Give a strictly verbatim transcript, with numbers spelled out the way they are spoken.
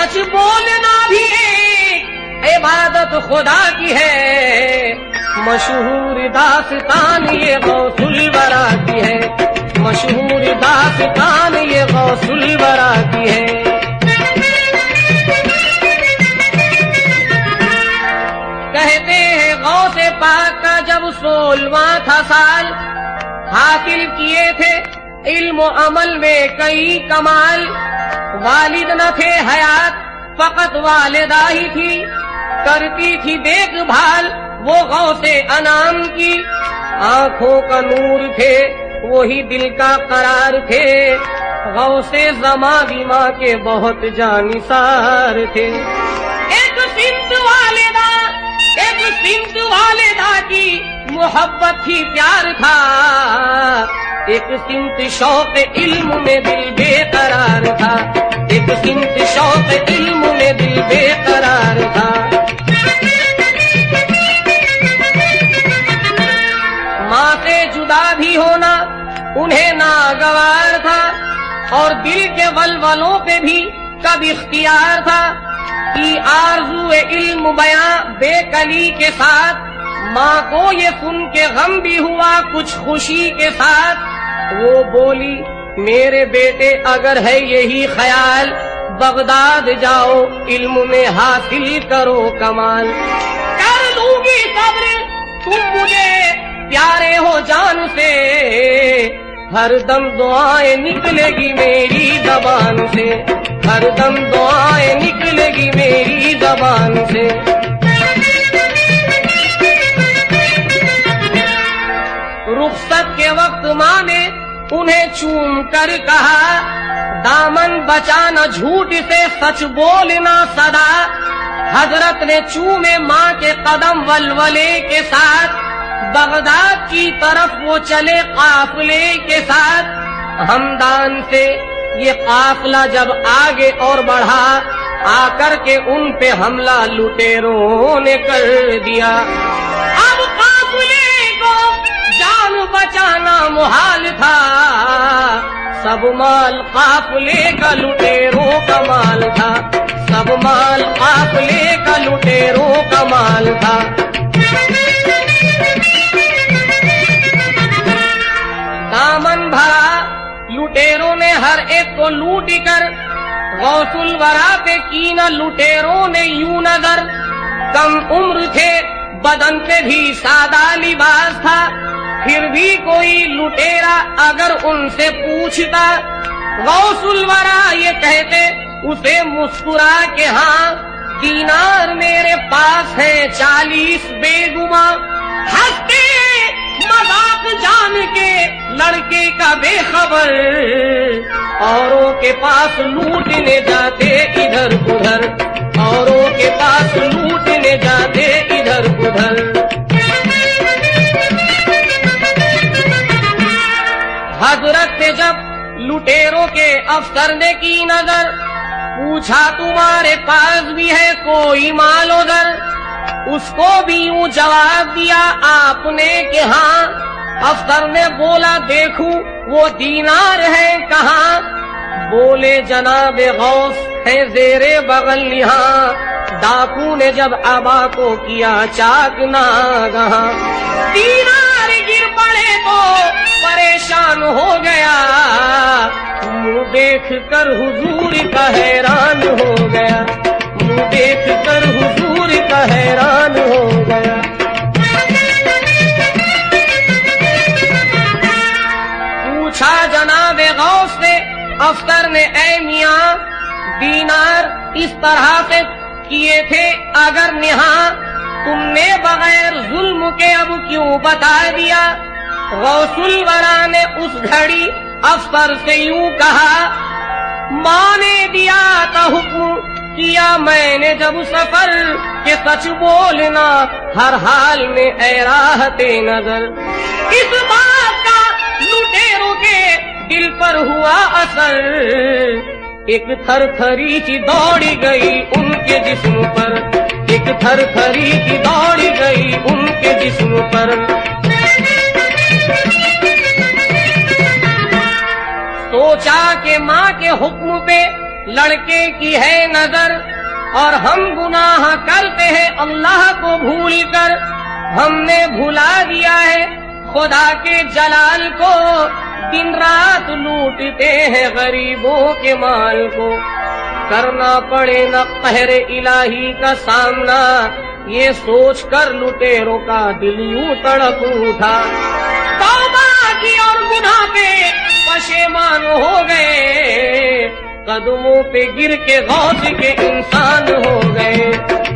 سچ بولنا بھی ایک عبادت خدا کی ہے، مشہور داستان یہ غوث الورا کی ہے، مشہور داستان یہ غوث الورا کی ہے۔ کہتے ہیں غوث پاک کا جب سولہواں تھا سال، حاصل کیے تھے علم و عمل میں کئی کمال، والد نہ تھے حیات فقط والدہ ہی تھی، کرتی تھی دیکھ بھال وہ غوث انام کی، آنکھوں کا نور تھے وہی دل کا قرار تھے، غوث زماں بھی ماں کے بہت جانثار تھے۔ ایک سمت والدہ ایک سمت والدہ کی محبت تھی پیار تھا، ایک سمت شوق علم میں دل بے قرار تھا، ایک سمت شوق علم میں دل بے قرار تھا۔ ماں سے جدا بھی ہونا انہیں ناگوار تھا، اور دل کے ولولوں پہ بھی کب اختیار تھا، کی آرزو علم بیاں بے کلی کے ساتھ، ماں کو یہ سن کے غم بھی ہوا کچھ خوشی کے ساتھ، وہ بولی میرے بیٹے اگر ہے یہی خیال، بغداد جاؤ علم میں حاصل کرو کمال، کر دوں گی صبر تم مجھے پیارے ہو جان سے، ہر دم دعائیں نکلے گی میری زبان سے، ہر دم دعائیں نکلے گی میری زبان سے۔ رخصت کے وقت ماں نے انہیں چوم کر کہا، دامن بچانا جھوٹ سے سچ بولنا صدا، حضرت نے چومے ماں کے قدم ولولے کے ساتھ، بغداد کی طرف وہ چلے قافلے کے ساتھ، ہمدان سے یہ قافلہ جب آگے اور بڑھا، آ کر کے ان پہ حملہ لٹیروں نے کر دیا، اب قافلے کو جان بچانا محال تھا، سب مال قافلے کا لٹیروں کا مال تھا، سب مال قافلے کا لٹیروں کا مال تھا۔ دامن بھرا لٹیروں نے ہر ایک کو لوٹ کر، غوث الورا پہ کی نہ لٹیروں نے یوں نظر، کم عمر تھے بدن پہ بھی سادہ لباس تھا، پھر بھی کوئی لٹیرا اگر ان سے پوچھتا، غوث الورا یہ کہتے اسے مسکرا کے ہاں، دینار میرے پاس ہے چالیس بے گماں، ہنستے مذاق جان کے لڑکے کا بے خبر، اوروں کے پاس لوٹنے جاتے ادھر ادھر، اوروں کے پاس لوٹنے جاتے ادھر ادھر۔ حضرت سے جب لٹیروں کے افسر نے کی نظر، پوچھا تمہارے پاس بھی ہے کوئی مال ادھر، اس کو بھی یوں جواب دیا آپ نے کہ ہاں، افسر نے بولا دیکھوں وہ دینار ہے کہاں، بولے جناب غوث ہے زیر بغل یہاں، ڈاکو نے جب آبا کو کیا چاک ناگہاں، دینار گر پڑے تو پریشان ہو گیا، منہ دیکھ کر حضور کا حیران ہو گیا، منہ دیکھ کر حضور کا حیران ہو گیا۔ پوچھا جناب غوث سے افسر نے اے میاں، دینار اس طرح سے کیے تھے اگر نہاں، تم نے بغیر ظلم کے اب کیوں بتا دیا؟ غوث الورا نے اس گھڑی افسر سے یوں کہا، ماں نے دیا تھا حکم کیا میں نے جب سفر کہ سچ بولنا ہر حال میں اے راحت نظر، اس بات کا لٹیروں کے دل پر ہوا اثر، ایک تھر تھری کی دوڑی گئی ان کے جسم پر، ایک تھر تھری کی دوڑی گئی ان کے جسم پر۔ سوچا کہ ماں کے حکم پہ لڑکے کی ہے نظر اور ہم گناہ کرتے ہیں اللہ کو بھول کر. ہم نے بھلا دیا ہے خدا کے جلال کو, دن رات لوٹتے ہیں غریبوں کے مال کو. کرنا پڑے نہ قہر الہی کا سامنا, یہ سوچ کر لٹیروں کا دل یوں تڑپ اٹھا. توبہ کی اور گناہ پہ پشیمان ہو گئے, قدموں پہ گر کے غوث کے انسان ہو گئے.